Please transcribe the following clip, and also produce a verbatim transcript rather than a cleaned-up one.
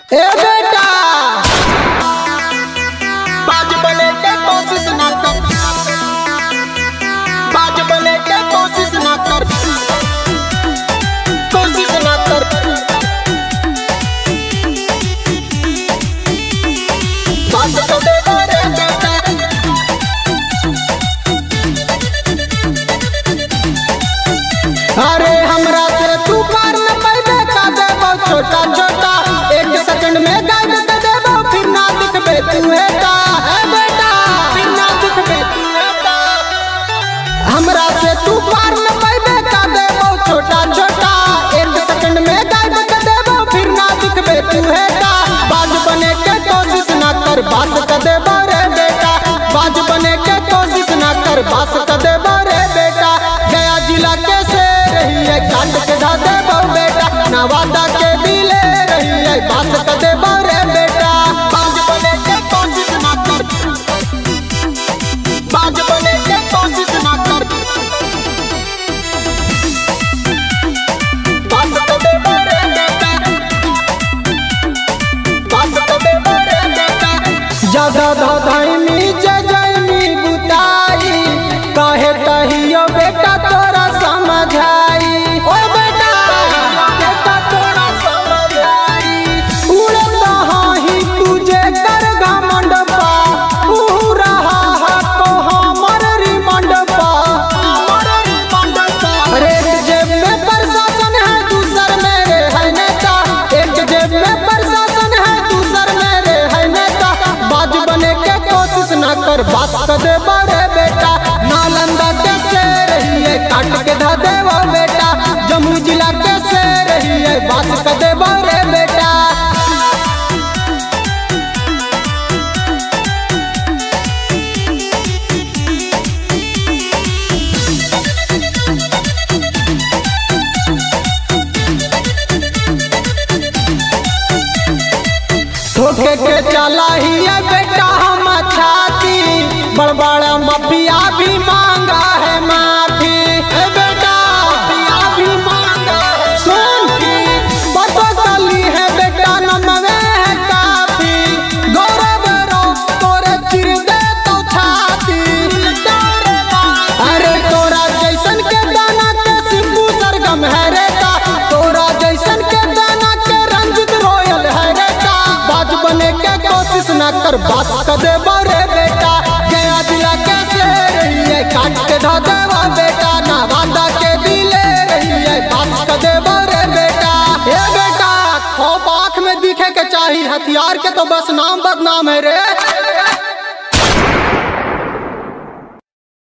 ए बेटा बाज बने के कोशिश ना कर, बाज बने के कोशिश ना कर, कोशिश ना कर। बाज तो दे रे बेटा, अरे हमरा से तू पार न पाइबे का देबो छोटा छोटा, एक सेकंड में गायब कर देबो फिर ना दिखबे तू हेटा। ए बेटा फिर ना दिखबे तू हेटा, हमरा से तू पार न पाइबे का देबो छोटा छोटा, एक सेकंड में गायब कर देबो फिर ना दिखबे तू हेटा। बाज बने के कोशिश ना कर, बात कर देबो रे बेटा, बाज बने के कोशिश ना कर, बात कर देबो रे बेटा। गया जिला के से रही है काट के धा देबो बेटा, नवादा के दिले रही है बात कर देबो रे बेटा। बाज बने के कोशिश ना कर, बाज बने के कोशिश ना कर, बात कर देबो रे बेटा, बात कर देबो रे बेटा। ज्यादा धाधाइनी जजैनी बुताई कहे तहियो बेटा तोरा समझाई, ओ बेटा बेटा तोरा समझाई। उड़े ही तुझे कर घमंड पा, ऊ रहा है तो हमर रिमंड पा, हमर रिमंड पा। अरे एक जेब में प्रशासन है दूसर मेरे है नेता, एक जेब में प्रशासन है दूसर मेरे है नेता। बाज बने के कोशिश ना कर, बात कर दे बड़े बेटा। नालंदा के से रही है काट के धा देबो बेटा, जमुई जिला के से रही है बात कर देबो रे बेटा। ठोके के चला ही है बेटा हम छाती, बड़बड़ा माफिया भी मांगा है माफी। ए बेटा माफिया भी मांगा है, सुन पता चली है बेटा नमवे है काफी। गौरव रो तोरे चिर दे तो छाती, अरे तोरा जैसन के दाना के सिंबू सरगम है रेता, तोरा जैसन के दाना के रंजित रोयल है रेता। बाज बने के कोशिश ना कर, बात कर देबो रे बेटा। गया जिला के से रही है काट के धा देबो बेटा, नवादा के दिले रही है बात कर देबो रे बेटा। ए बेटा खौफ आँख में दिखे के चाहिए, हथियार के तो बस नाम बदनाम है रे।